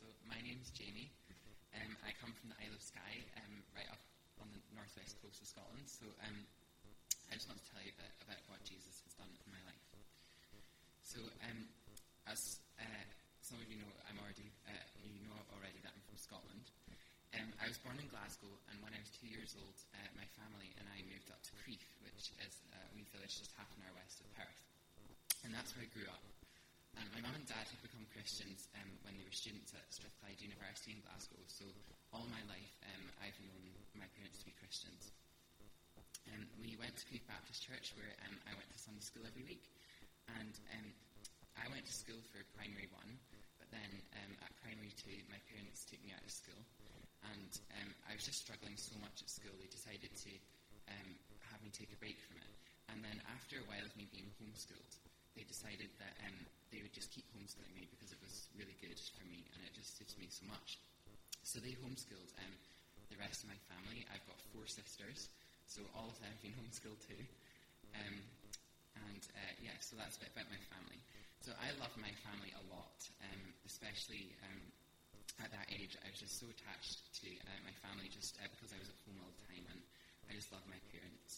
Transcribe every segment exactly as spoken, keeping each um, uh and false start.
So my name's Jamie. Um, I come from the Isle of Skye, um, right up on the northwest coast of Scotland. So um, I just want to tell you a bit about what Jesus has done in my life. So um, as uh, some of you know, I'm already uh, you know already that I'm from Scotland. Um, I was born in Glasgow, and when I was two years old, uh, my family and I moved up to Crieff, which is a wee village just half an hour west of Perth. And that's where I grew up. And my mum and dad had become Christians um, when they were students at Strathclyde University in Glasgow. So all my life, um, I've known my parents to be Christians. Um, we went to Crieff Baptist Church, where um, I went to Sunday school every week. And um, I went to school for primary one, but then um, at primary two, my parents took me out of school. And um, I was just struggling so much at school, they decided to um, have me take a break from it. And then after a while of me being homeschooled, they decided that um, they would just keep homeschooling me because it was really good for me and it just suited me so much. So they homeschooled um, the rest of my family. I've got four sisters, so all of them have been homeschooled too. Um, and uh, yeah, so that's a bit about my family. So I love my family a lot, um, especially um, at that age. I was just so attached to uh, my family just uh, because I was at home all the time, and I just love my parents.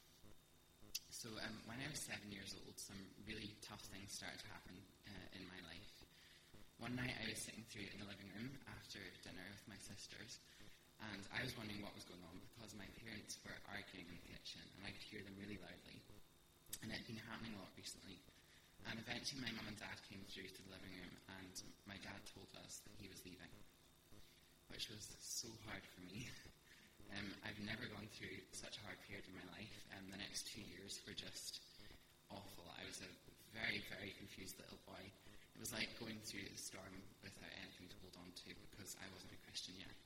So um, when I was seven years old, some really tough things started to happen uh, in my life. One night I was sitting through in the living room after dinner with my sisters, and I was wondering what was going on because my parents were arguing in the kitchen, and I could hear them really loudly. And it had been happening a lot recently. And eventually my mum and dad came through to the living room, and my dad told us that he was leaving, which was so hard for me. Um, I've never gone through such a hard period in my life, and um, the next two years were just awful. I was a very, very confused little boy. It was like going through the storm without anything to hold on to because I wasn't a Christian yet.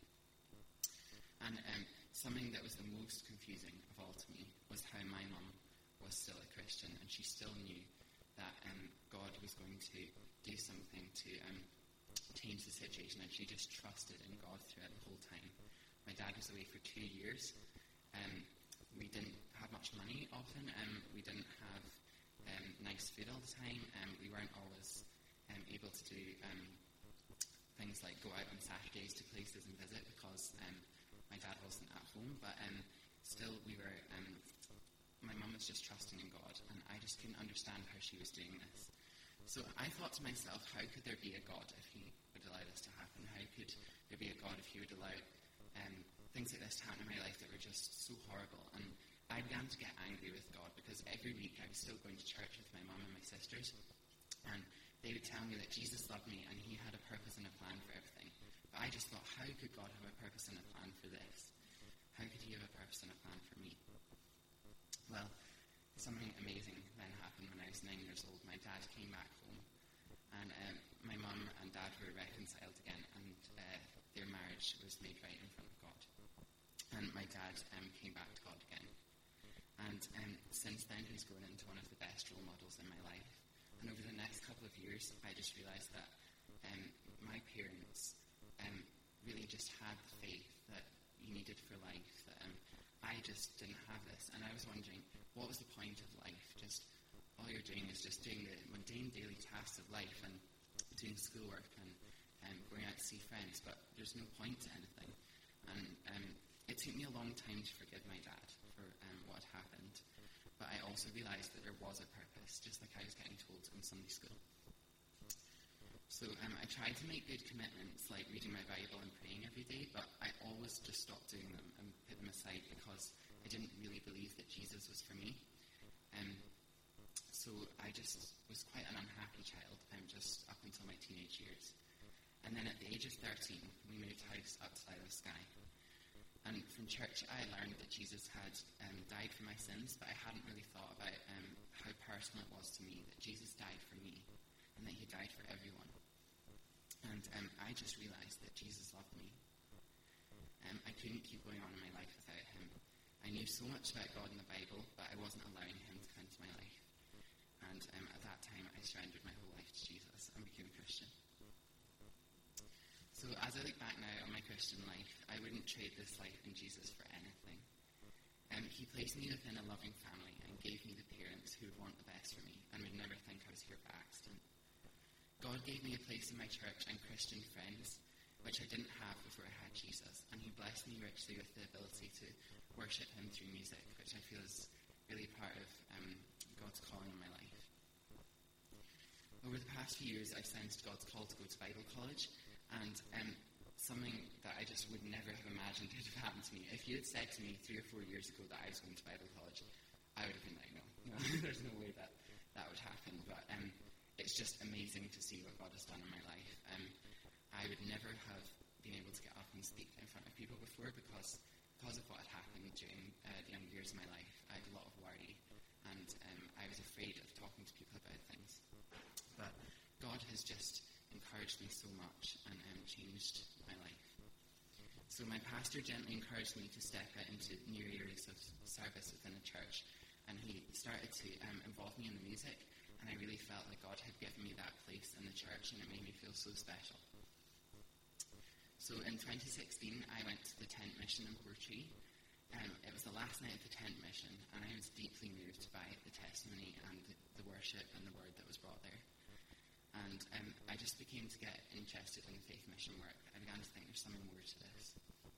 And um, something that was the most confusing of all to me was how my mum was still a Christian, and she still knew that um, God was going to do something to um, change the situation, and she just trusted in God throughout the whole time. My dad was away for two years. Um, we didn't have much money often. Um, we didn't have um, nice food all the time. Um, we weren't always um, able to do um, things like go out on Saturdays to places and visit because um, my dad wasn't at home. But um, still, we were. Um, my mum was just trusting in God, and I just couldn't understand how she was doing this. So I thought to myself, how could there be a God if He would allow this to happen? How could there be a God if He would allow Um, things like this to happen in my life that were just so horrible? And I began to get angry with God because every week I was still going to church with my mum and my sisters, and they would tell me that Jesus loved me and He had a purpose and a plan for everything. But I just thought, how could God have a purpose and a plan for this? How could He have a purpose and a plan for me? Well, something amazing then happened when I was nine years old. My dad came back home, and um, my mum and dad were reconciled again, and uh, their marriage was made right in front of God. And my dad um, came back to God again. And um, since then, he's grown into one of the best role models in my life. And over the next couple of years, I just realised that um, my parents um, really just had the faith that you needed for life, that um, I just didn't have this. And I was wondering, what was the point of life? Just all you're doing is just doing the mundane daily tasks of life and doing schoolwork and Um, going out to see friends, but there's no point to anything. And um, it took me a long time to forgive my dad for um, what had happened, but I also realised that there was a purpose, just like I was getting told in Sunday school. So um, I tried to make good commitments, like reading my Bible and praying every day, but I always just stopped doing them and put them aside because I didn't really believe that Jesus was for me. Um, so I just was quite an unhappy child, um, just up until my teenage years. And then at the age of thirteen, we moved house up to Isle of Skye. And from church, I learned that Jesus had um, died for my sins, but I hadn't really thought about um, how personal it was to me that Jesus died for me and that He died for everyone. And um, I just realised that Jesus loved me. Um, I couldn't keep going on in my life without Him. I knew so much about God in the Bible, but I wasn't allowing Him to come into my life. And um, at that time, I surrendered my whole life to Jesus and became a Christian. So as I look back now on my Christian life, I wouldn't trade this life in Jesus for anything. Um, he placed me within a loving family and gave me the parents who would want the best for me and would never think I was here by accident. God gave me a place in my church and Christian friends which I didn't have before I had Jesus. And he blessed me richly with the ability to worship him through music, which I feel is really part of um, God's calling in my life. Over the past few years, I've sensed God's call to go to Bible college, and um, something that I just would never have imagined would have happened to me. If you had said to me three or four years ago that I was going to Bible college, I would have been like, no, no there's no way that that would happen. But um, it's just amazing to see what God has done in my life. Um, I would never have been able to get up and speak in front of people before because, because of what had happened during uh, the young years of my life. I had a lot of worry, and um, I was afraid of talking to people about things. But God has just encouraged me so much and um, changed my life. So my pastor gently encouraged me to step out into new areas of service within the church, and he started to um, involve me in the music, and I really felt like God had given me that place in the church, and it made me feel so special. So in twenty sixteen, I went to the tent mission in Portree. Um, it was the last night of the tent mission, and I was deeply moved by the testimony and the, the worship and the word that was brought there. And um, I just became to get interested in the faith mission work. I began to think there's something more to this.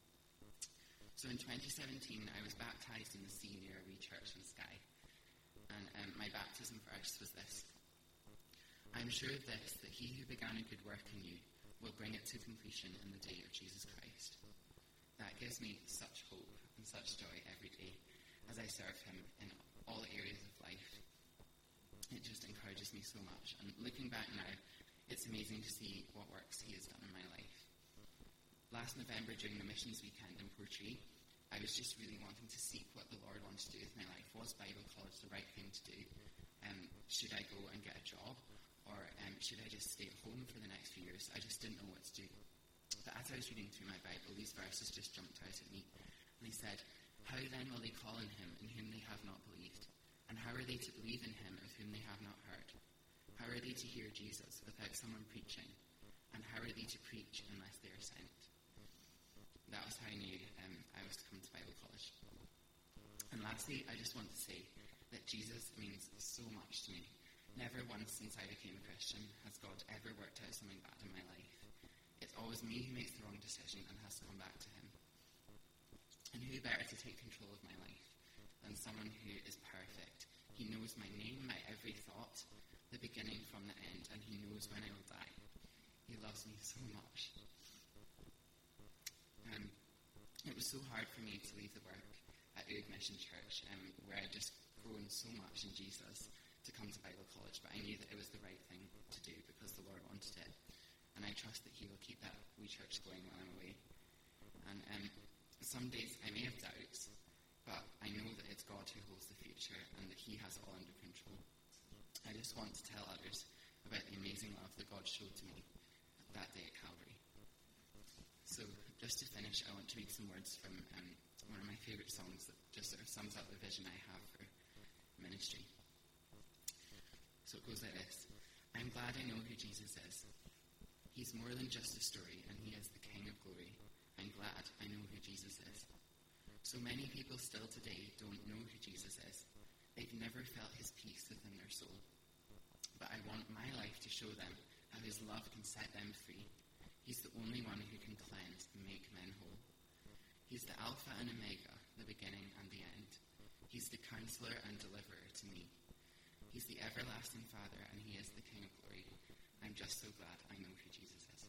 So in twenty seventeen, I was baptised in the sea near a wee church in Skye. And um, my baptism verse was this: I am sure of this, that he who began a good work in you will bring it to completion in the day of Jesus Christ. That gives me such hope and such joy every day as I serve him in all areas of life. It just encourages me so much. And looking back now, it's amazing to see what works he has done in my life. Last November, during the missions weekend in Portree, I was just really wanting to seek what the Lord wanted to do with my life. Was Bible college the right thing to do? Um, should I go and get a job? Or um, should I just stay at home for the next few years? I just didn't know what to do. But as I was reading through my Bible, these verses just jumped out at me. And he said, how then will they call on him in whom they have not believed? And how are they to believe in him of whom they have not heard? How are they to hear Jesus without someone preaching? And how are they to preach unless they are sent? That was how I knew um, I was to come to Bible college. And lastly, I just want to say that Jesus means so much to me. Never once since I became a Christian has God ever worked out something bad in my life. It's always me who makes the wrong decision and has to come back to him. And who better to take control of my life than someone who is perfect? He knows my name, my every thought, the beginning from the end, and he knows when I will die. He loves me so much. Um, it was so hard for me to leave the work at Oog Mission Church, um, where I'd just grown so much in Jesus, to come to Bible college, but I knew that it was the right thing to do because the Lord wanted it. And I trust that he will keep that wee church going while I'm away. And um, some days I may have doubts, but I know that it's God who holds the future and that he has it all under control. I just want to tell others about the amazing love that God showed to me that day at Calvary. So just to finish, I want to read some words from um, one of my favourite songs that just sort of sums up the vision I have for ministry. So it goes like this. I'm glad I know who Jesus is. He's more than just a story, and he is the King of glory. I'm glad I know who Jesus is. So many people still today don't know who Jesus is. They've never felt his peace within their soul. But I want my life to show them how his love can set them free. He's the only one who can cleanse and make men whole. He's the Alpha and Omega, the beginning and the end. He's the counselor and deliverer to me. He's the everlasting Father, and he is the King of glory. I'm just so glad I know who Jesus is.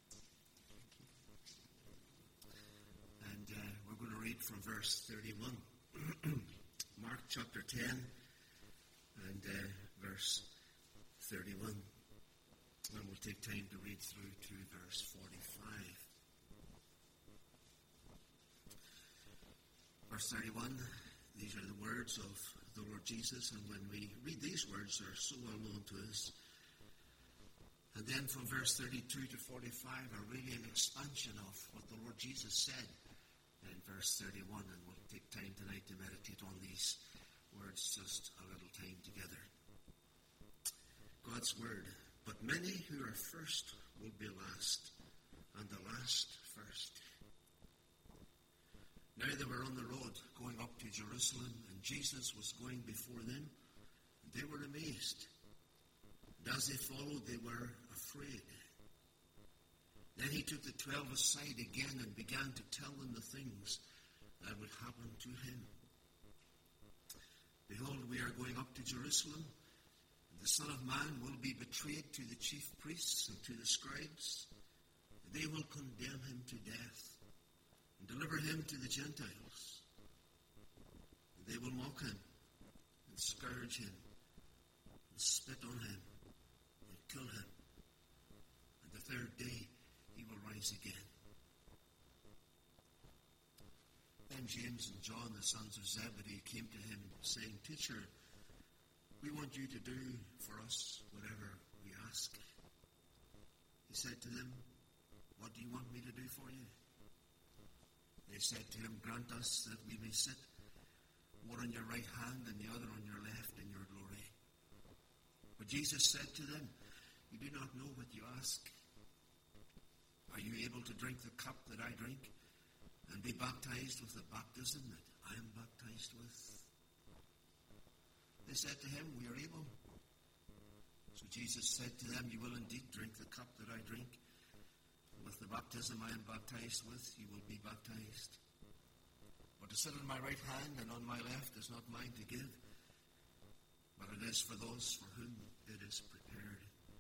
And uh, we're going to read from verse thirty-one. Mark chapter ten and uh, verse thirty-one. And we'll take time to read through to verse forty-five. Verse thirty-one, these are the words of the Lord Jesus, and when we read these words, they're so well known to us. And then from verse thirty-two to forty-five are really an expansion of what the Lord Jesus said in verse thirty-one, and we'll take time tonight to meditate on these words just a little time together. God's word. But many who are first will be last, and the last first. Now they were on the road going up to Jerusalem, and Jesus was going before them. They were amazed. And as they followed, they were afraid. Then he took the twelve aside again and began to tell them the things that would happen to him. Behold, we are going up to Jerusalem, and the Son of Man will be betrayed to the chief priests and to the scribes. They will condemn him to death and deliver him to the Gentiles. They will mock him and scourge him and spit on him and kill him. And the third day he will rise again. Then James and John, the sons of Zebedee, came to him, saying, Teacher, we want you to do for us whatever we ask. He said to them, What do you want me to do for you? They said to him, Grant us that we may sit, one on your right hand and the other on your left in your glory. But Jesus said to them, You do not know what you ask. Are you able to drink the cup that I drink, and be baptized with the baptism that I am baptized with? They said to him, We are able. So Jesus said to them, You will indeed drink the cup that I drink. With the baptism I am baptized with, you will be baptized. But to sit on my right hand and on my left is not mine to give, but it is for those for whom it is prepared.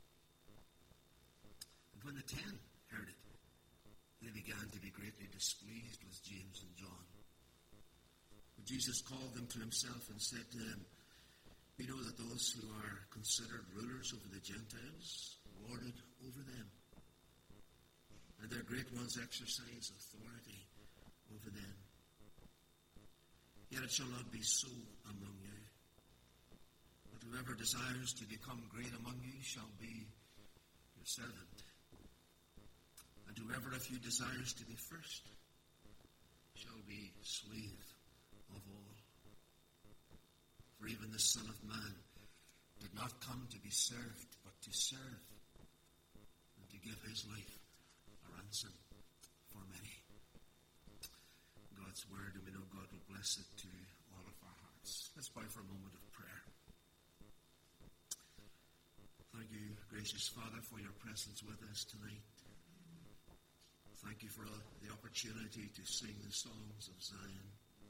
And when the ten heard it, they began to be greatly displeased with James and John. But Jesus called them to himself and said to them, We know that those who are considered rulers over the Gentiles lord it over them, and their great ones exercise authority over them. Yet it shall not be so among you. But whoever desires to become great among you shall be your servant. And whoever of you desires to be first shall be slave of all. For even the Son of Man did not come to be served, but to serve, and to give his life a ransom for many. God's word, and we know God will bless it to all of our hearts. Let's bow for a moment of prayer. Thank you, gracious Father, for your presence with us tonight. Thank you for the opportunity to sing the songs of Zion.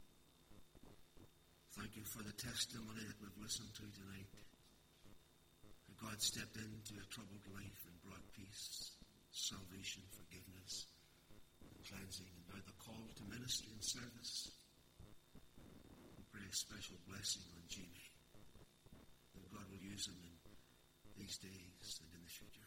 Thank you for the testimony that we've listened to tonight. That God stepped into a troubled life and brought peace, salvation, forgiveness, and cleansing, and now the call to ministry and service. We pray a special blessing on Jamie, that God will use him in these days and in the future.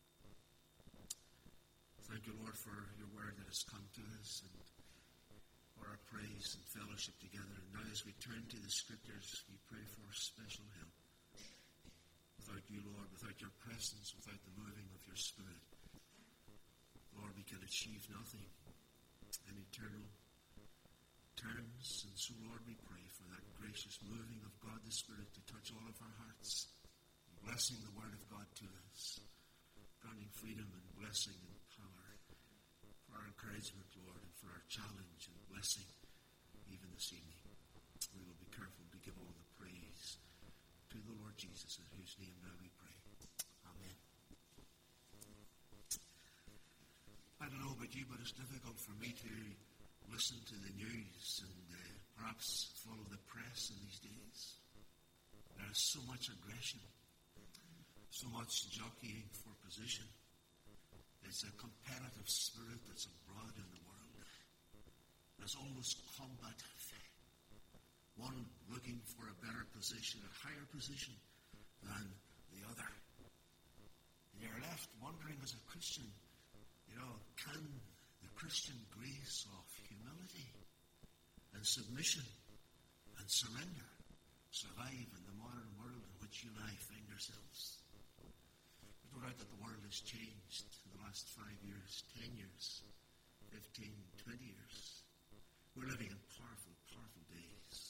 Thank you, Lord, for your word that has come to us, and for our praise and fellowship together. And now as we turn to the scriptures, we pray for special help. Without you, Lord, without your presence, without the moving of your Spirit, Lord, we can achieve nothing in eternal terms. And so, Lord, we pray for that gracious moving of God the Spirit to touch all of our hearts, blessing the word of God to us, granting freedom and blessing and power for our encouragement, Lord, and for our challenge and blessing even this evening. We will be careful to give all the praise to the Lord Jesus, in whose name now we pray. Amen. I don't know about you, but it's difficult for me to listen to the news and uh, perhaps follow the press in these days. There is so much aggression, so much jockeying for position. It's a competitive spirit that's abroad in the world. There's almost combative. One looking for a better position, a higher position than the other. And you're left wondering as a Christian, you know, can the Christian grace of humility and submission and surrender survive in the modern world in which you and I find ourselves? There's no doubt that the world has changed in the last five years, ten years, fifteen, twenty years. We're living in powerful, powerful days.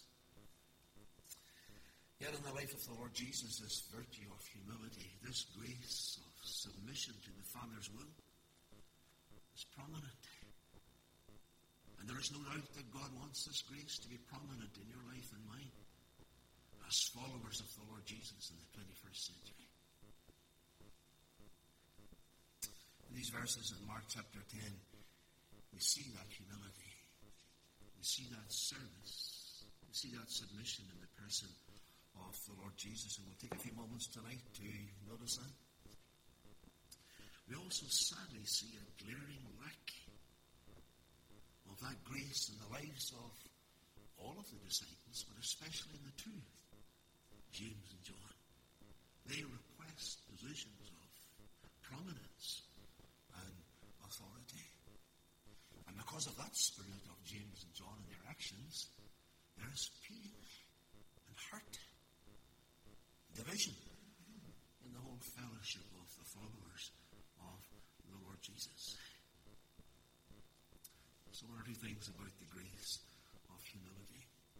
Yet in the life of the Lord Jesus, this virtue of humility, this grace of submission to the Father's will is prominent. And there is no doubt that God wants this grace to be prominent in your life and mine as followers of the Lord Jesus in the twenty-first century. these verses in Mark chapter ten, we see that humility. We see that service. We see that submission in the person of the Lord Jesus. And we'll take a few moments tonight to notice that. We also sadly see a glaring lack of that grace in the lives of all of the disciples, but especially in the two, James and John. They request positions of prominence and authority. And because of that spirit of James and John and their actions, there is pain and hurt, division in the whole fellowship of the followers of the Lord Jesus. So one or two things about the grace of humility.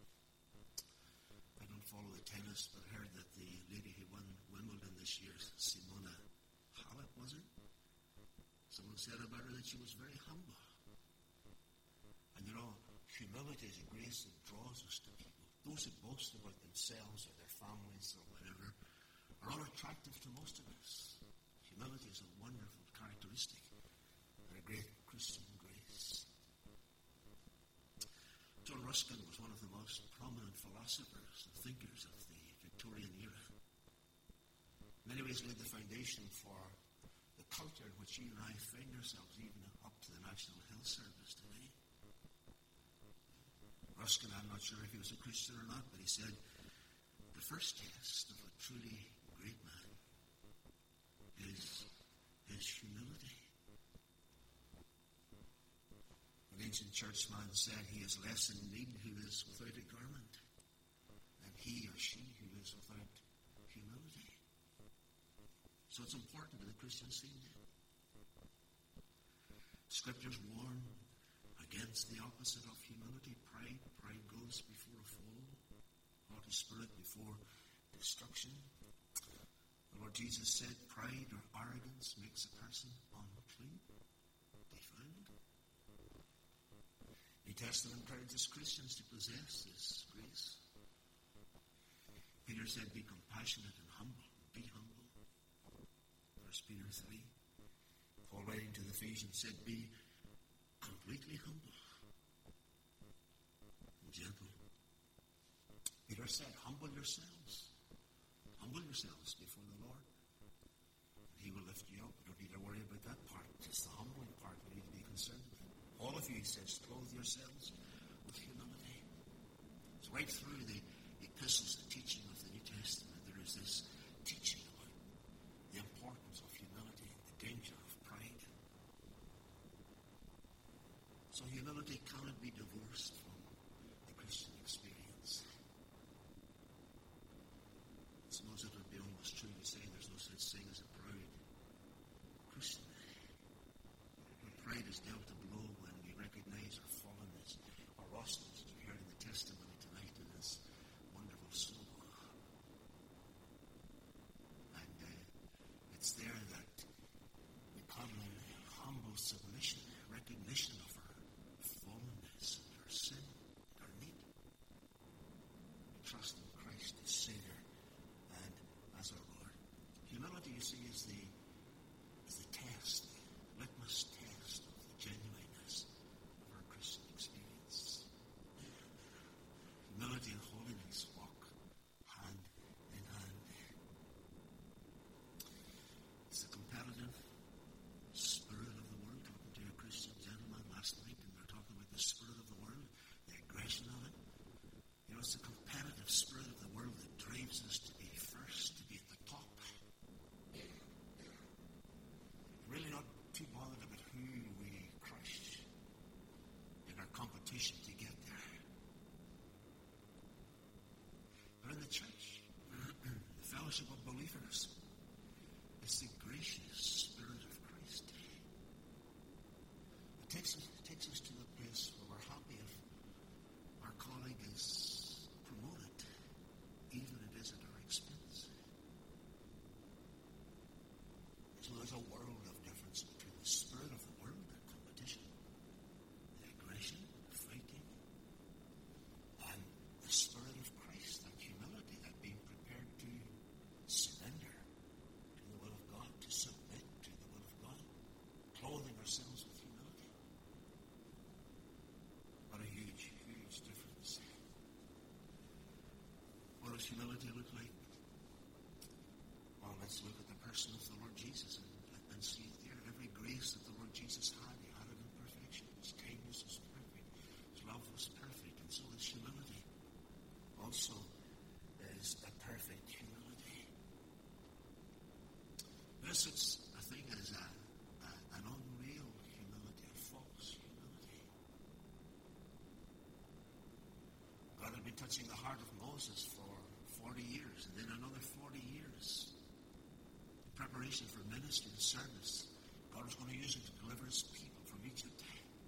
I don't follow the tennis, but heard that the lady who won Wimbledon this year, Simona Halep, was it? Someone said about her that she was very humble. And you know, humility is a grace that draws us to people. Those who boast about themselves or their families or whatever are unattractive to most of us. Humility is a wonderful characteristic and a great Christian grace. John Ruskin was one of the most prominent philosophers and thinkers of the Victorian era. In many ways laid the foundation for the culture in which you and I find ourselves, even up to the National Health Service today. Ruskin, I'm not sure if he was a Christian or not, but he said, the first test of a truly great man is his humility. An ancient churchman said he is less in need who is without a garment than he or she who is without humility. So it's important that the Christian see that. Scriptures warn against the opposite of humility, pride. Pride goes before a fall, haughty spirit before destruction. The Lord Jesus said pride or arrogance makes a person unclean, defiled. The New Testament encourages Christians to possess this grace. Peter said, be compassionate and humble. Be humble. First Peter three. Paul writing to the Ephesians said, be completely humble and gentle. Peter said, humble yourselves. Humble yourselves before the Lord. And he will lift you up. You don't need to worry about that part. Just the humbling part we need to be concerned with. All of you, he says, clothe yourselves with humility. So right through the epistles, the teaching of the New Testament, there is this teaching about the importance of humility, the danger of pride. So humility cannot be divorced from the Christian experience. I suppose it would be almost true to say there's no such thing as a proud Christian. When pride is dealt a blow when we recognize our fallenness, our lostness, as we heard in the testimony tonight in this wonderful soul. And uh, it's there that we come in humble submission, recognition of our fallenness, and our sin, and our need. We trust in Christ as Savior and as our Lord. Humility, you see, is the is the test, the litmus test of the genuineness of our Christian experience. Humility and holiness walk hand in hand. It's the competitive spirit of the world. Talking to a Christian gentleman last night, and we were talking about the spirit of the world, the aggression of it. You know, it's the competitive spirit of the world that drives us to be first, to be at the top. Really not too bothered about who we crush in our competition to get there. But in the church, the fellowship of believers, it's the gracious spirit of Christ. It takes us, it takes us to the place where we're happy if our colleague is promoted, even if it is at our expense. So there's a world of difference between the spirit of the world, that competition, the aggression, the fighting, and the spirit of Christ, that humility, that being prepared to surrender to the will of God, to submit to the will of God, to does humility look like? Well, let's look at the person of the Lord Jesus and, and see there every grace that the Lord Jesus had. He had it in perfection. His kindness was perfect. His love was perfect. And so his humility also is a perfect humility. There's such a thing as a, a, an unreal humility, a false humility. God had been touching the heart of Moses for forty years, and then another forty years. In preparation for ministry and service, God was going to use him to deliver his people from Egypt.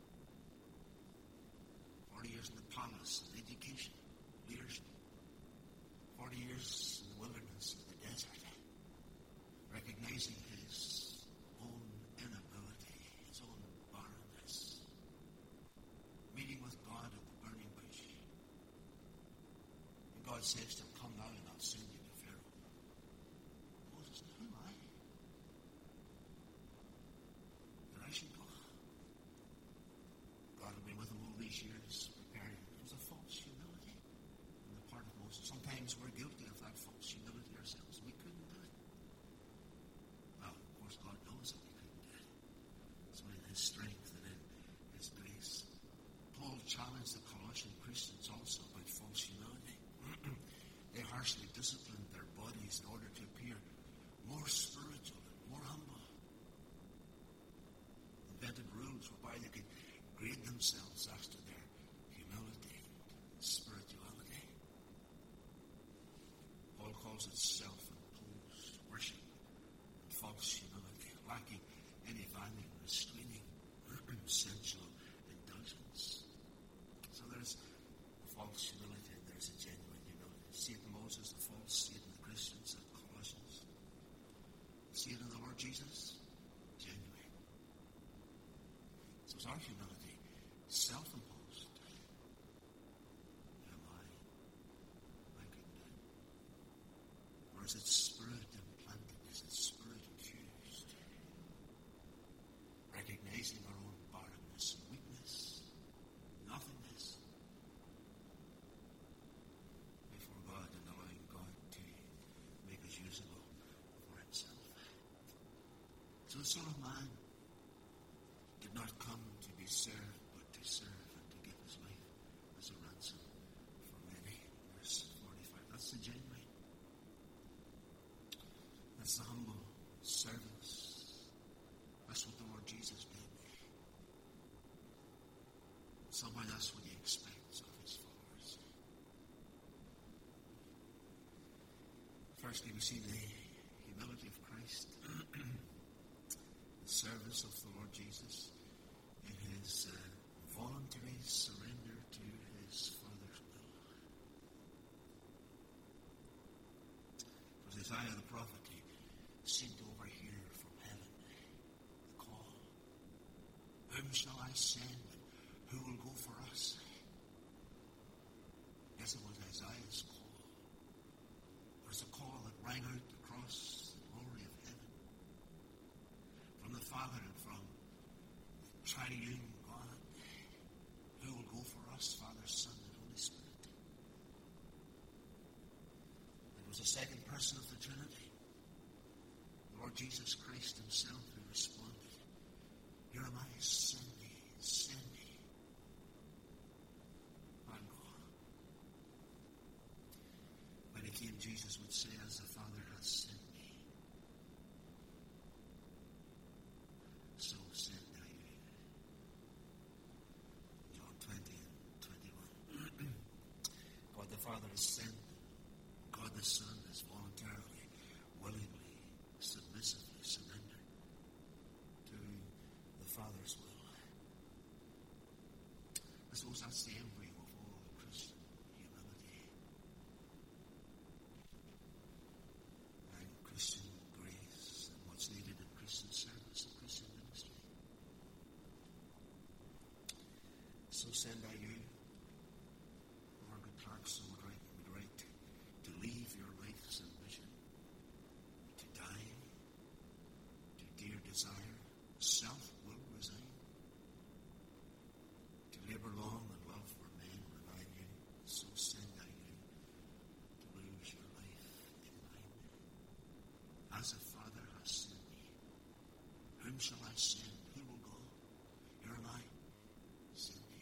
forty years in the palace, in education, leadership. forty years in the wilderness, in the desert. Recognizing his own inability, his own barrenness. Meeting with God at the burning bush. And God says to him, come now and I'll send you to Pharaoh. Moses, who am I? That I should go. God had been with him all these years, preparing him. It was a false humility on the part of Moses. Sometimes we're guilty of that false humility ourselves. We couldn't do it. Well, of course, God knows that we couldn't do it. So in his strength and in his grace. Paul challenged the Colossian Christians also about false humility. They harshly disciplined their bodies in order to appear more spiritual and more humble. Invented rules whereby they could grade themselves as to their humility and spirituality. Paul calls it self-imposed worship and false humility, lacking any value, restraining sensual indulgence. So there's a false humility and there's a genuine humility. See it in Moses, the false. See it in the Christians, the Colossians. See it in the Lord Jesus, genuine. So is our humility self-imposed? Am I? I couldn't do it. Or is it spirit-implanted? Is it spirit-infused? Recognizing our own barrenness and weakness, nothingness, before God and allowing God to make us usable for himself. So the Son of Man did not come to be served, but to serve and to give his life as a ransom for many. Verse forty-five. That's the genuine. That's the humble service. That's what the Lord Jesus did. Somehow that's what he expects of his followers. Firstly, we see the humility of Christ, the service of the Lord Jesus, in his uh, voluntary surrender to his Father's will. For Isaiah the prophet, he seemed to overhear from heaven the call. Whom shall I send? Who will go for us? Yes, it was Isaiah's call. It was a call that rang out across the glory of heaven. From the Father and from the triune God. Who will go for us, Father, Son, and Holy Spirit? It was the second person of the Trinity, the Lord Jesus Christ himself, who responded, here am I, send me, send me. When he came, Jesus would say, as the Father has sent me, so send I you. John twenty and twenty-one. God the Father has sent. God the Son has voluntarily, willingly, submissively surrendered to the Father's will. I suppose that's the embryo of all Christian humility and Christian grace and what's needed in Christian service and Christian ministry. So send I you. Margaret Clarkson would write, would write to leave your life's ambition, to die, to dear desire, self will resign, to labor long and love for men revive you, so send I you, to lose whom shall I send? Who will go? Here am I. Send me.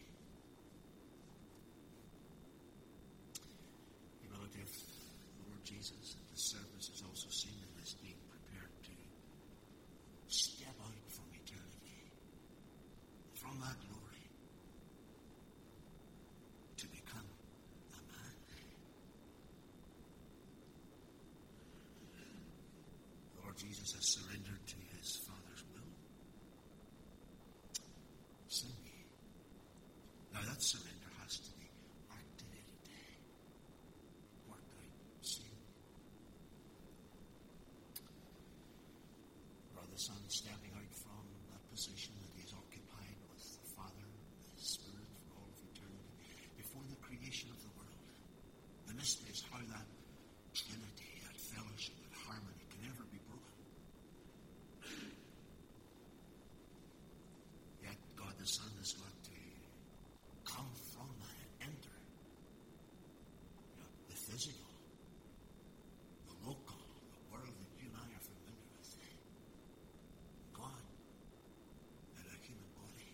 Humility of the Lord Jesus and His service is also seen in this being prepared to step out from eternity, from that glory, to become a man. The Lord Jesus has surrendered to His Father's will. Send me. Now that surrender has to be activated, worked out, seen. Brother Son stepping out from that position that He has occupied with the Father and His Spirit for all of eternity before the creation of the world. The mystery is how that Trinity, that fellowship, that harmony can ever be broken. Yet God the Son has got to come from that and enter you know, the physical, the local, the world that you and I are familiar with. God in a human body.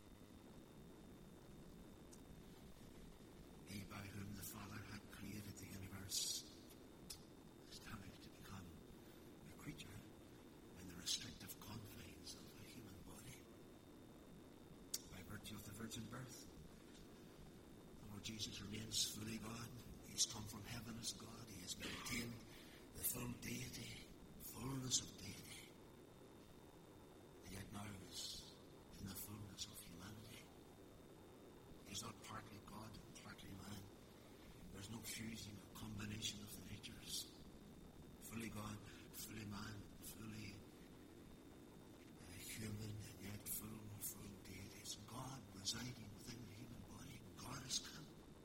He by whom the Father had created the universe is coming to become a creature in the restrictive confines of a human body. By virtue of the virgin birth, the Lord Jesus remains fully God. He's come from heaven as God. He has maintained the full deity, fullness of deity. And yet now is in the fullness of humanity. He's not partly God and partly man. There's no fusing or combination of the natures. Fully God, fully man, fully uh, human, and yet full, full deity. It's God residing within the human body. God has come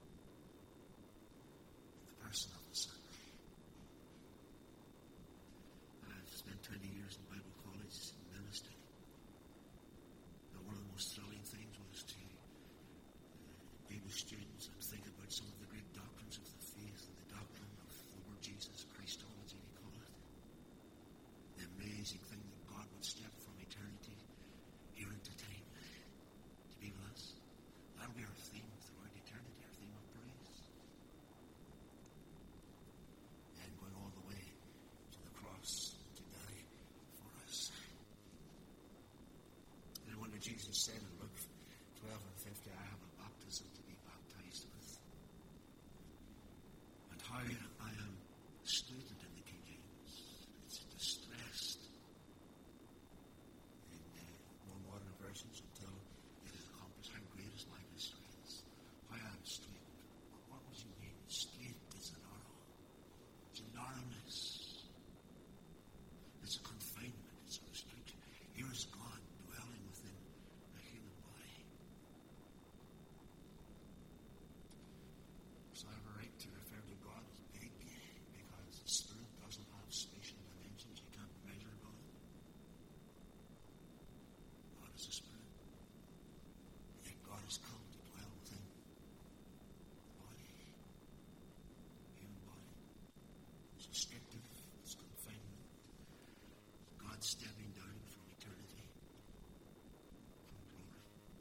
in the person of the Son. I've spent twenty years in Bible college ministry. Now, one of the most thrilling things was to uh, be with students and think about some of the great doctrines of the faith and the doctrine of the Lord Jesus, Christology, we call it. The amazing thing that God would step from eternity here into time to be with us. That'll be our theme throughout eternity, our theme of praise. And going all the way to the cross to die for us. And when Jesus said in Luke twelve and fifty, I have a baptism to be baptized with. And how I am stated in the King James, it's distressed in uh, more modern versions until it is accomplished. How great is my distress? How I am straight. What would you mean? Straight is a narrow. It's a narrowness. It's a confinement. It's a restriction. Here is God dwelling within a human body. So I have a right to refer to God as big because the Spirit doesn't have spatial dimensions. You can't measure God. God is a Spirit. Yet God has come to dwell within the body, human body. It's restrictive. It's confinement. God stepping down from eternity, from glory.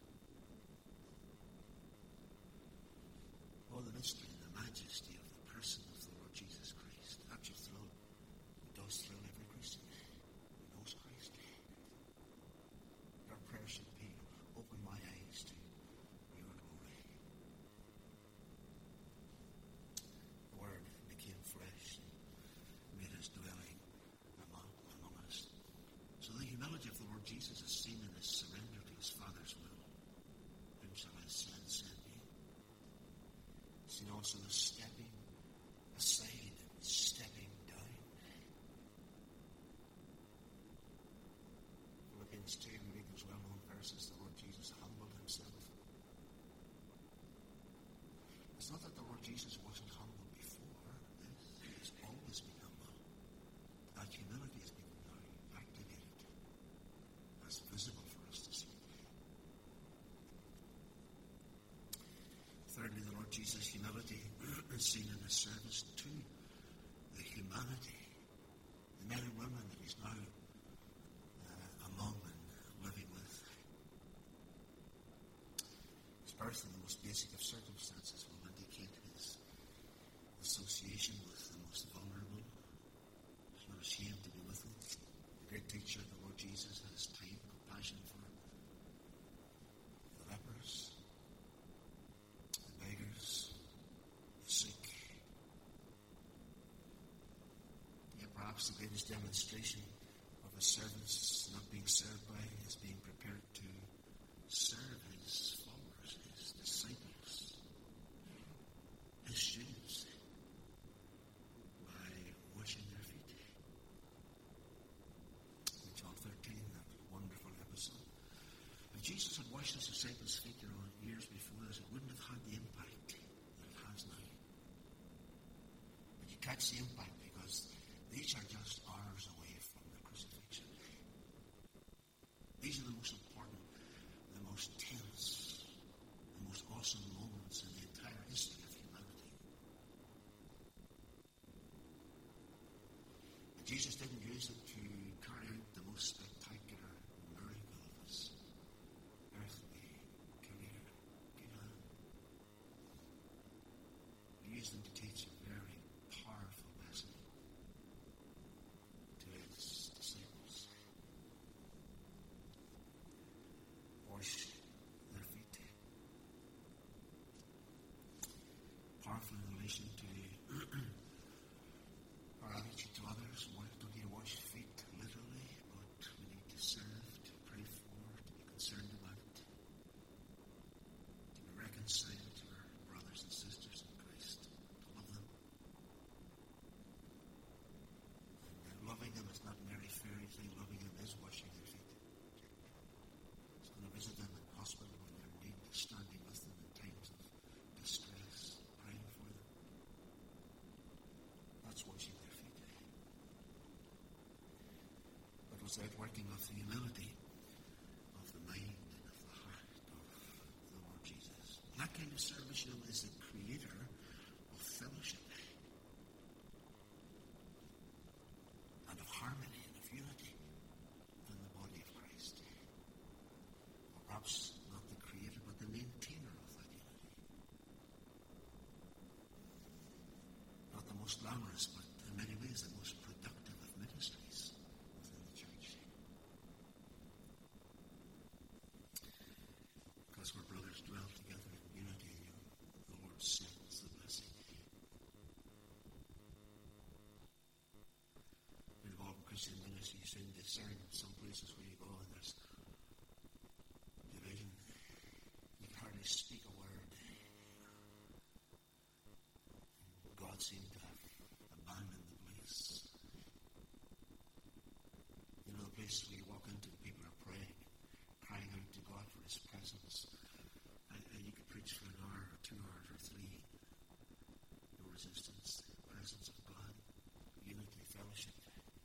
Oh, the mystery and the majesty of the person of the Lord Jesus Christ. That should thrill, it does thrill every Christian who knows Christ. Our prayer should be, open my eyes to your glory. The Word became flesh and made His dwelling among, among us. So the humility of the Lord Jesus is seen in His surrender to His Father's will. Whom shall I send? Send me. Seen also the stepping aside and stepping down. Philippians two, we read those well-known verses. The Lord Jesus humbled Himself. It's not that the Lord Jesus wasn't humble before. He's always been humble. That humility has been now activated. That's visible for us to see. Thirdly, the Lord Jesus' humility is seen in His service to the humanity, the men and women that He's now uh, among and birth in the most basic of circumstances will indicate his association with the most vulnerable. He's not ashamed to be with them. The great teacher, the Lord Jesus, has time, compassion for the lepers, the beggars, the sick. Yet perhaps the greatest demonstration of his servants not being served by is being prepared to serve his followers, his disciples, his students, by washing their feet. In John thirteen, that wonderful episode. If Jesus had washed his disciples' feet, you know, years before this, it wouldn't have had the impact that it has now. But you catch the impact because these are just hours away from the crucifixion. These are the most important, the most tense, the most awesome moments in the entire history of humanity. But Jesus didn't use it to carry out the most spectacular miracle of his earthly career. You know, he used them to teach a very powerful lesson to his disciples. Wash their feet. Powerful in relation to our attitude to others. Why don't you wash feet literally? But we need to serve, to pray for, to be concerned about, to be reconciled to our brothers and sisters in Christ, to love them. And loving them is not merely fairy thing. Loving them is washing their feet. It's going to visit them in hospital when they're in need, standing with them in times of distress, praying for them. That's washing their feet. But without working of the humility of the mind and of the heart of the Lord Jesus. That kind of service, you know, is the creator of fellowship and of harmony and of unity in the body of Christ. Or perhaps not the creator, but the maintainer of that unity. Not the most glamorous, but in many ways the most productive of ministries within the church. Because where brothers dwell together in unity, you know, the Lord sends the blessing. Involved in Christian ministry, you soon discern some places where you go and there's division. You can hardly speak a word. God seemed to have abandoned the place. You know, the place where you walk into, people are praying, crying out to God for his presence. And, and you could preach for an hour or two hours or three. No resistance, the presence of God, unity, fellowship.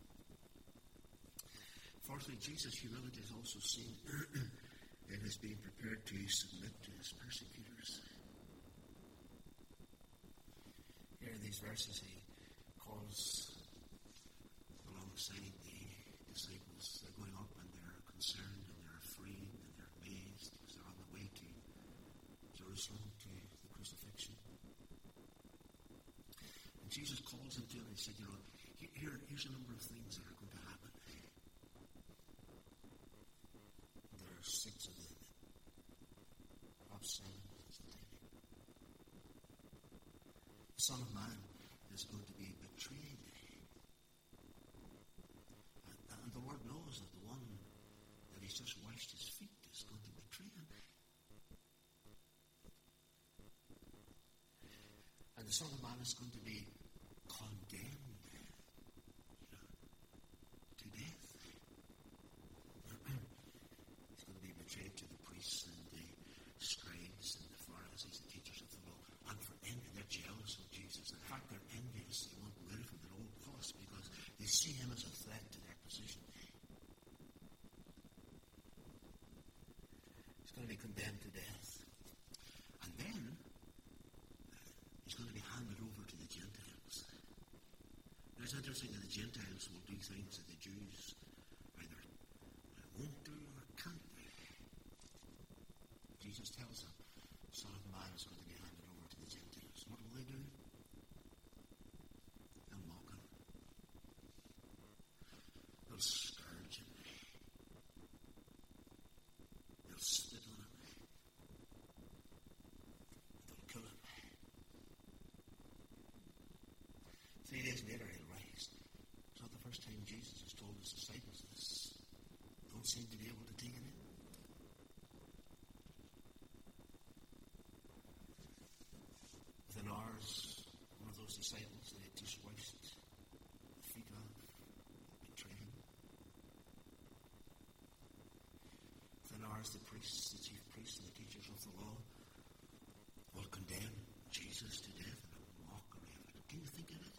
Fourthly, Jesus' humility is also seen in his being prepared to submit to his persecutors. Here in these verses, he calls alongside the disciples. They're going up and they're concerned and they're afraid and they're amazed because they're on the way to Jerusalem, to the crucifixion. And Jesus calls them to him and he said, you know, here, here's a number of things that are going to happen. There are six of them. Perhaps seven is the thing. The Son of Man is going to be betrayed. And, and the Lord knows that the one that he's just washed his feet is going to betray him. And the Son of Man is going to be condemned, you know, to death. He's going to be betrayed to the priests and the scribes and the Pharisees, the teachers of the law, and for envy. They're jealous of Jesus. In fact, they're envious. They want rid of him at all costs because they see him as a threat to their position. He's going to be condemned to death. And then he's going to be handed over to the Gentiles. Now, it's interesting that the Gentiles will do things that the Jews either won't do or can't do. Jesus tells them, scribes, the priests, the chief priests, and the teachers of the law will condemn Jesus to death in a mockery of it. Can you think of it?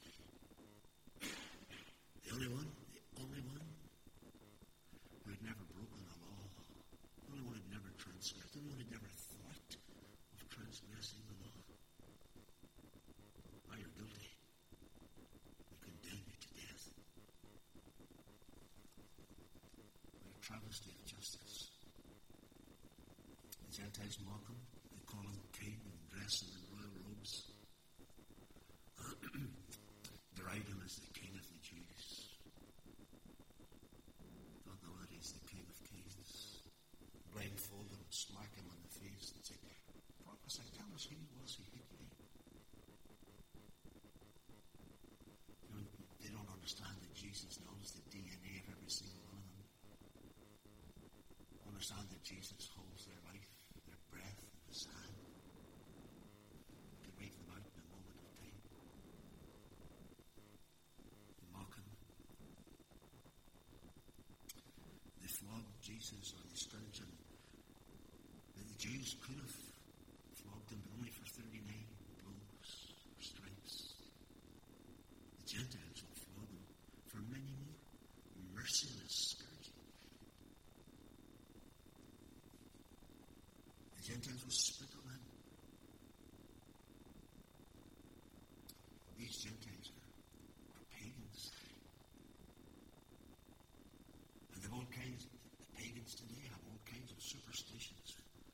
The only one, the only one who had never broken the law, the only one who had never transgressed, the only one who had never thought of transgressing the law. Now you're guilty. We condemn you to death. What a travesty of justice. The Gentiles mock him. They call him king and dress him in royal robes. Deride him as the king of the Jews. Don't know that he's the king of kings. Blindfold him, smack him on the face and say, prophesy, tell us who he was who hit you. You know, they don't understand that Jesus knows the D N A of every single one of them. Understand that Jesus holds their life, their breath in his hand. He can wake them out in a moment of time. They mock him. They flog Jesus or they scourge him. The Jews could have flogged him, but only for thirty-nine blows or stripes. The Gentiles will flog him for many more merciless scourging. The Gentiles will spit on him. These Gentiles are, are pagans. And they've all kinds, the pagans today have all kinds of superstitions.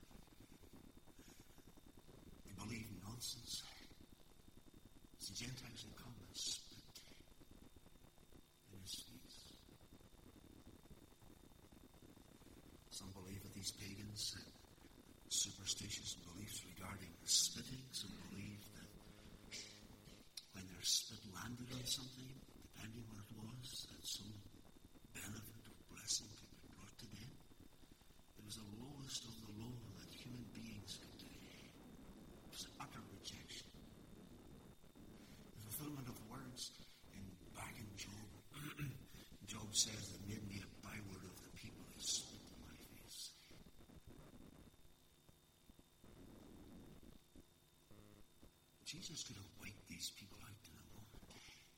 They believe in nonsense. It's the Gentiles that come and spit in his face. Some believe that these pagans had superstitious beliefs regarding spitting. Some believe that when their spit landed on something, depending what it was, that some benefit or blessing could be brought to them. It was the lowest of the low that human beings could do. It was utter rejection. The fulfillment of words in back in Job. Job says that made me a byword of the people who spit in my face. Jesus could have wiped these people out in a moment.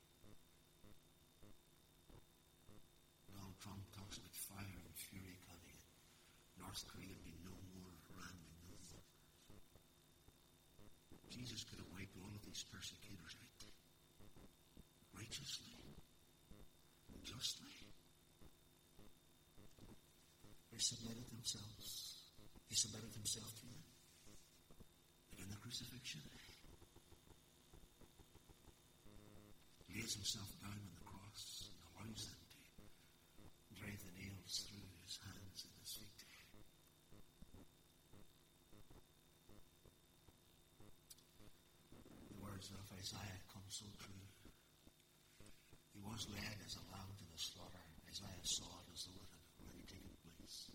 Donald Trump talks about fire and fury coming, and North Korea would be no more, Iran would be no more. Jesus could have wiped all of these persecutors out righteously and justly. They submitted themselves. He submitted himself to them. And in the crucifixion, lays himself down on the cross and allows them to drive the nails through his hands and his feet. The words of Isaiah come so true. He was led as a lamb to the slaughter. Isaiah saw it as though it had already taken place.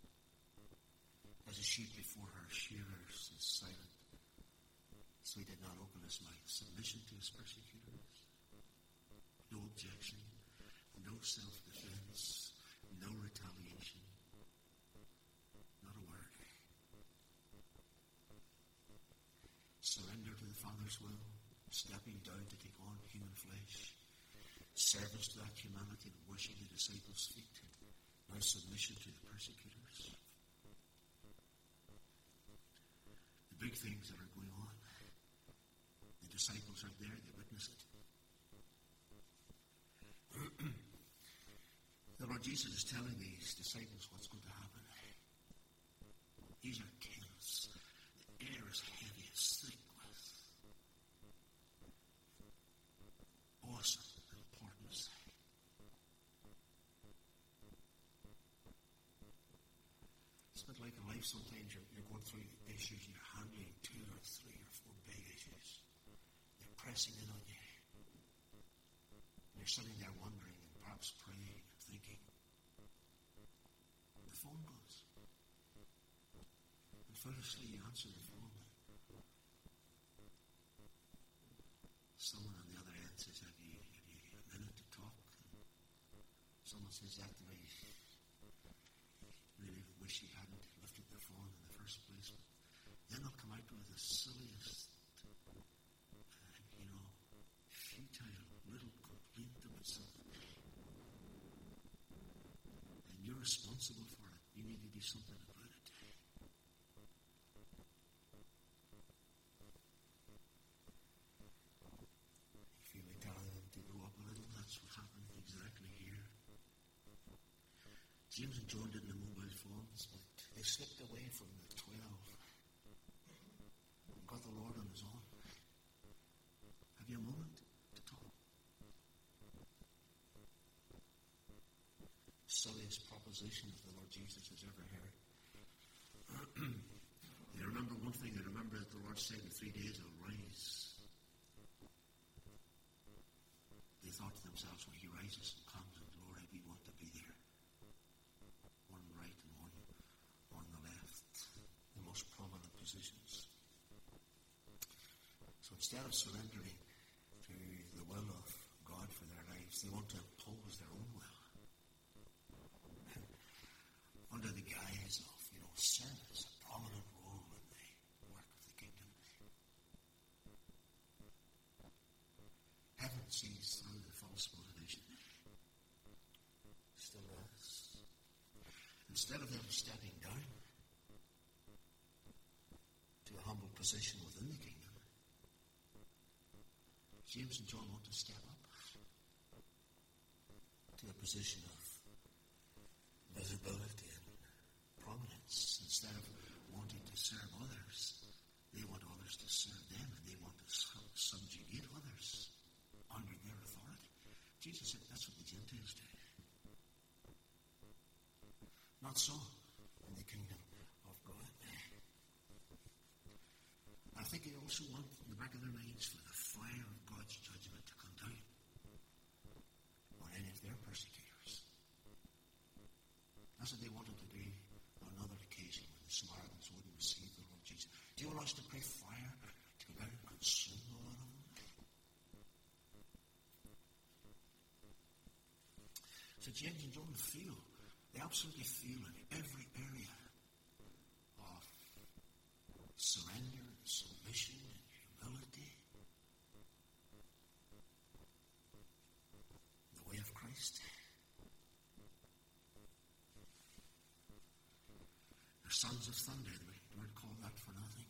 As a sheep before her shearers is silent, so he did not open his mouth. Submission to his persecutors. No objection, no self-defense, no retaliation, not a word. Surrender to the Father's will, stepping down to take on human flesh, service to that humanity and washing the disciples' feet, now submission to the persecutors. The big things that are going on, the disciples are there, they witness it. The Lord Jesus is telling these disciples what's going to happen. These are kings. The air is heavy, it's thick with awesome importance. It's a bit like in life sometimes you're, you're going through issues and you're handling two or three or four big issues. They're pressing in on you. And you're sitting there wondering and perhaps praying and thinking. The phone goes. And foolishly you answer the phone. Someone on the other end says, have you, have you a minute to talk? And someone says that to me. Really wish you hadn't left responsible for it. You need to do something about it. If you were telling them to grow up a little, that's what happened exactly here. James and John didn't have mobile phones, but they slipped away from the twelve and got the Lord on his own. Have you a moment to talk? Silliest proposition that the Lord Jesus has ever heard. They remember one thing. They remember that the Lord said in three days I'll rise. They thought to themselves, when he rises and comes in glory, we want to be there. One right and one on the left. The most prominent positions. So instead of surrendering to the will of God for their lives, they want to impose their own will. Under the guise of, you know, service, a prominent role in the work of the kingdom. Heaven sees through the false motivation. Still does. Instead of them stepping down to a humble position within the kingdom, James and John want to step up to a position of visibility and prominence. Instead of wanting to serve others, they want others to serve them, and they want to subjugate others under their authority. Jesus said that's what the Gentiles do. Not so in the kingdom of God. I think they also want in the back of their minds for the fire of God's judgment to come down on any of their persecutors. That's what they wanted to do on another occasion when the Samaritans wouldn't receive the Lord Jesus. Do you want us to pray fire to come down and consume a lot of them? So James and John feel, they absolutely feel in every area of surrender and submission and humility the way of Christ. They're sons of thunder. They weren't called that for nothing.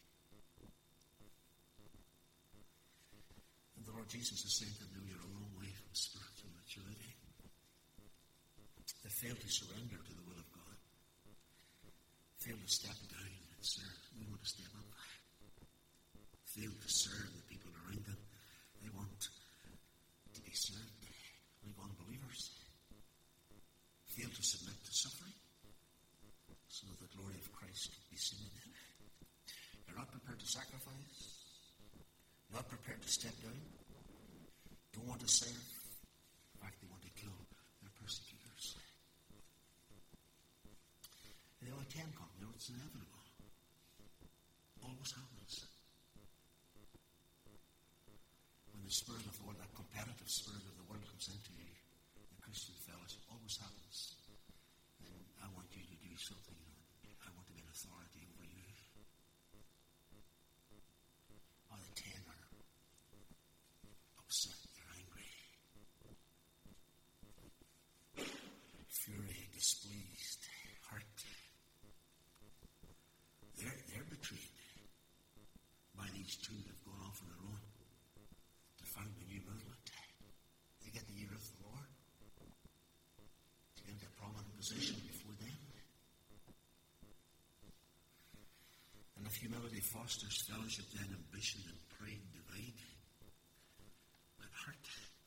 And the Lord Jesus is saying to them, you're a long way from spiritual maturity. They fail to surrender to the will of God. Fail to step down and serve. We want to step up. Fail to serve the people around them. They want to be served like unbelievers. Fail to submit to suffering so that the glory of Christ can be seen in them. They're not prepared to sacrifice. Not prepared to step down. Don't want to serve. In fact, they want to kill their persecutors. They only can come. You know, it's inevitable. Always happens. When the spirit of the world, that competitive spirit of the world comes into the Christian fellowship, always happens. And I want you to do something. I want to be an authority over you. Or the ten are upset, they're angry. Fury, displeased, hurt. They're, they're betrayed by these two that have gone off on their own to found a new movement. They get the ear of the Lord. They get a prominent position before them. And if humility fosters fellowship, then ambition and pride divide and hurt.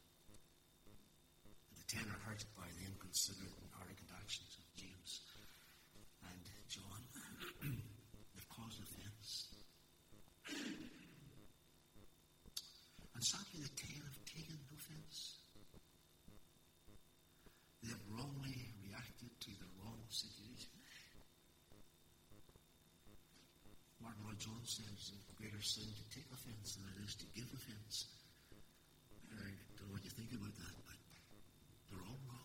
And the ten are hurt by the inconsiderate and arrogant actions of James and John. They've caused offense. And sadly, the ten have taken offense. They have wrongly reacted to the wrong situation. Martin Lloyd Jones says it's a greater sin to take offense than it is to give offense. I don't know what you think about that, but they're all wrong.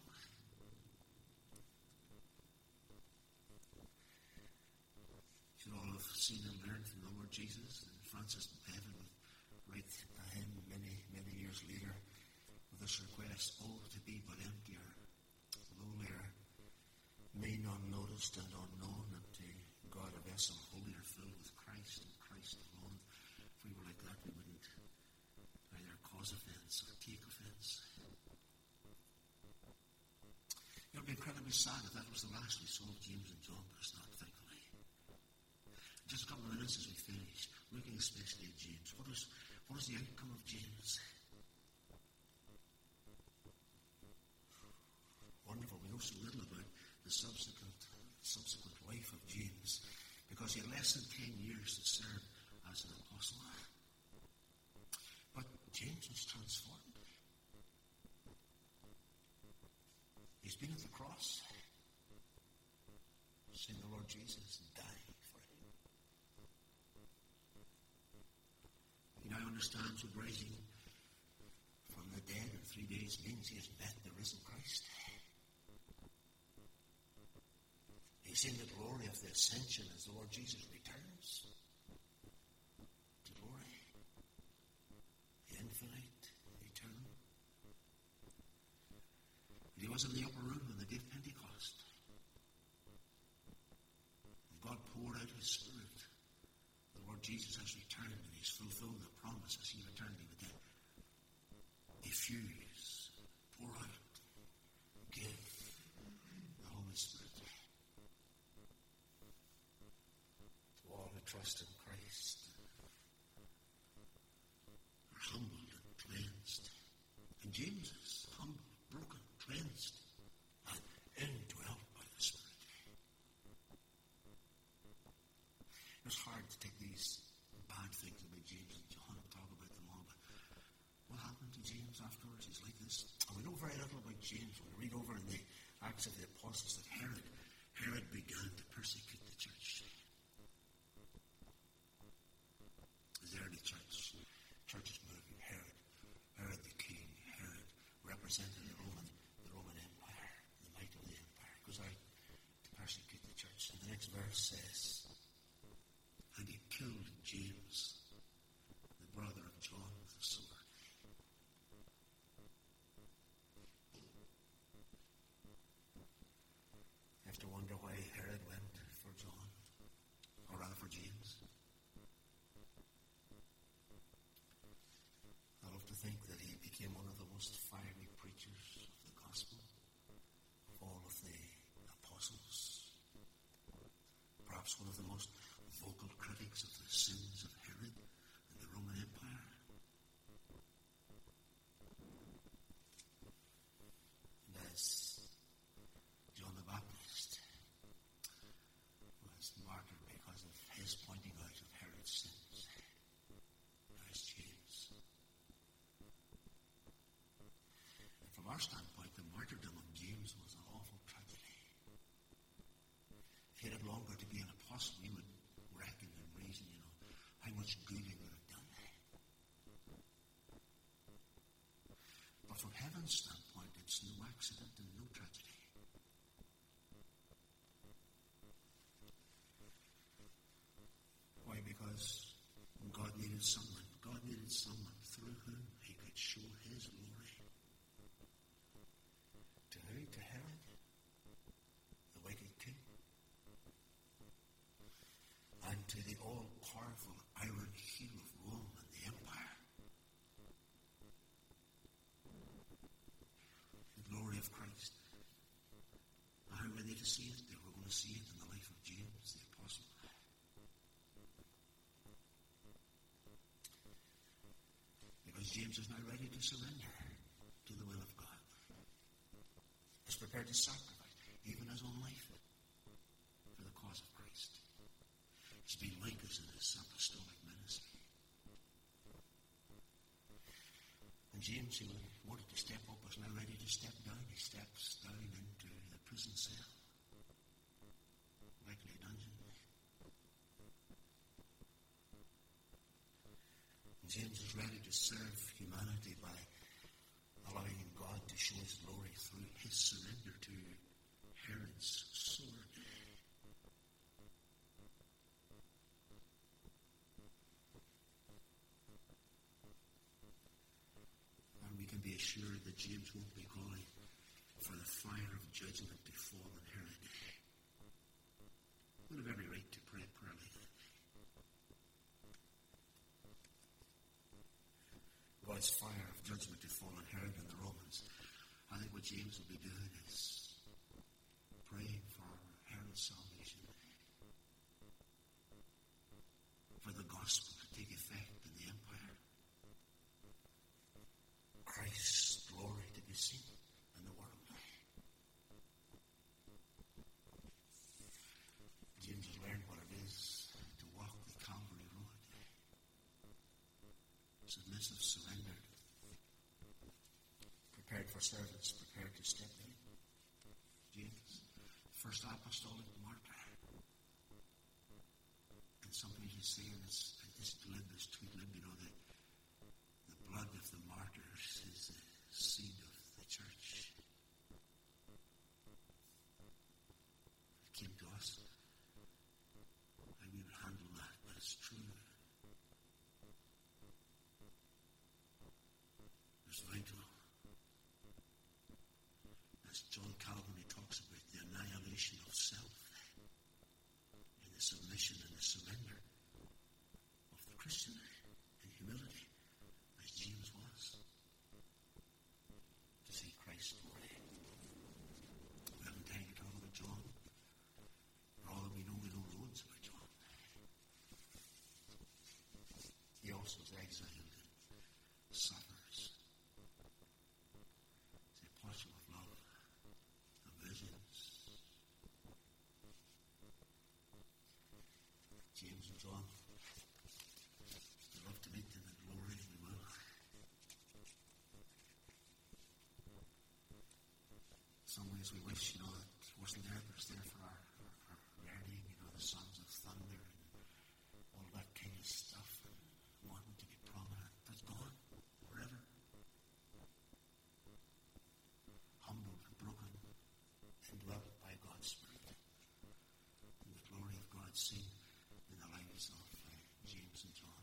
You should all have seen and learned from the Lord Jesus. And Francis Bevan would write a hymn many, many years later with this request, oh, to be but emptier, lowlier, remain unnoticed and unknown, and to God a vessel holy or filled with Christ and Christ alone. If we were like that, we wouldn't either cause offence or take offence. It would be incredibly sad if that was the last we saw of James and John, but it's not, thankfully. Just a couple of minutes as we finish, looking especially at James. What is, what is the outcome of James? Wonderful. We know so little about the subsequent subsequent life of James, because he had less than ten years to serve as an apostle. But James was transformed. He's been at the cross, seen the Lord Jesus die for him. He now understands what rising from the dead in three days means. He has met the risen Christ. He's seen the glory of the ascension as the Lord Jesus returns to glory, the infinite, the eternal. He was in the upper room on the day of Pentecost. And God poured out his Spirit. The Lord Jesus has returned, and he's fulfilled the promise as he returned. He would then effuse, pour out, give the Holy Spirit to all who trust in Christ, are humbled and cleansed. And James is humble, broken, cleansed, and indwelt by the Spirit. It's hard to take these bad things about James and John and talk about them all, but what happened to James afterwards is like this. And we know very little about James. When we read over in the Acts of the Apostles that Herod, Herod began to persecute the church. The early church, churches moving, Herod, Herod the king, Herod represented the Roman the Roman Empire, the might of the empire, goes out to persecute the church. And the next verse says, and he killed James, the brother of John, with a sword. You have to wonder why Herod went for John, or rather for James. I love to think that he became one of the most fiery preachers of the gospel of all of the apostles. Perhaps one of the most vocal critics of the sins of Herod and the Roman Empire. And as John the Baptist was martyred because of his pointing out of Herod's sins, there's James. And from our standpoint, the martyrdom of James was an awful tragedy. If he had longer to be an apostle, he would reckon and reason, you know, how much good he would have done. But from heaven's standpoint, it's no accident and no tragedy. Why? Because God needed someone. God needed someone through whom he could show his glory. To who? To Herod, the wicked king. And to the all-powerful iron heel of Rome and the empire. The glory of Christ. Now, how were they to see it? They were going to see it in the life of James, the apostle. Because James is now ready to surrender to the will of God. He's prepared to sacrifice even his own life for the cause of Christ. He's been like us in his apostolic ministry. And James, who wanted to step up, is now ready to step down. He steps down into the prison cell, likely a dungeon. And James is ready to serve humanity by allowing God to show his glory through his surrender to Herod's sword. And we can be assured that James won't be calling for the fire of judgment to fall on Herod. We have every right to pray a prayer like that. God's fire of judgment to fall on Herod and the Romans. I think what James will be doing is praying for Herod's salvation, for the gospel to take effect in the empire, Christ's glory to be seen in the world. James has learned what it is to walk the Calvary road. Submissive, surrendered, prepared for service, prepared to step in. James, first apostolic martyr. And somebody is saying this, this glib, this tweet glib, you know, that the blood of the martyrs is the seed of the church. It came to us. I would handle that, but it's true. It's vital. As John Calvin talks about the annihilation of self and the submission and the surrender of the Christian in humility, as James was, to see Christ's glory. We haven't time to talk about John. For all that we know, we know loads about John. He also was exiled and suffers. The apostle of love, of visions. James and John, we love to meet them in glory, we will. In some ways we wish, you know, that he wasn't there, but it's there for our, our, our learning, you know, the sons of thunder and all that kind of stuff, and wanting to be prominent. That's gone, forever. Humbled and broken, indwelt by God's Spirit, and the glory of God seen in the lives of uh, James and John.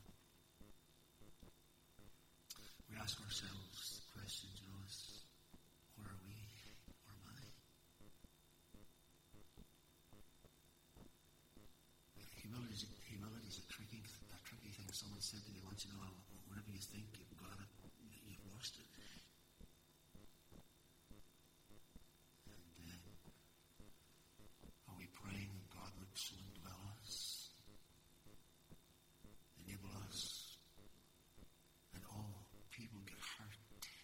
We ask ourselves the question, you know, is where are we, where am I? Humility is a, humility is a tricky, a tricky thing. Someone said to me once, you know, whenever you think you've got it, you've lost it. Are we praying that God would so indwell us, enable us, and all people get hurt,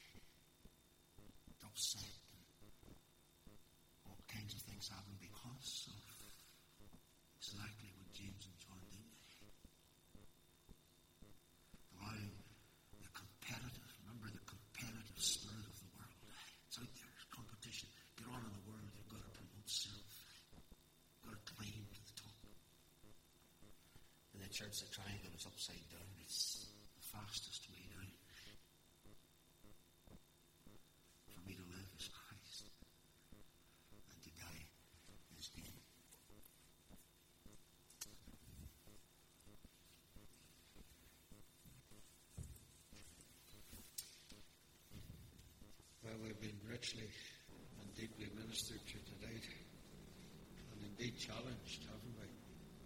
upset, and all kinds of things happen because of exactly what James and John did. Allowing the competitive, remember the competitive spirit of the world. It's out there, it's competition. Get on in the world, you've got to promote self. Got to climb to the top. In the church, the triangle is upside down. It's the fastest way down. For me to live is Christ, and to die is gain. Well, we've been richly and deeply ministered to tonight, and indeed challenged, haven't we?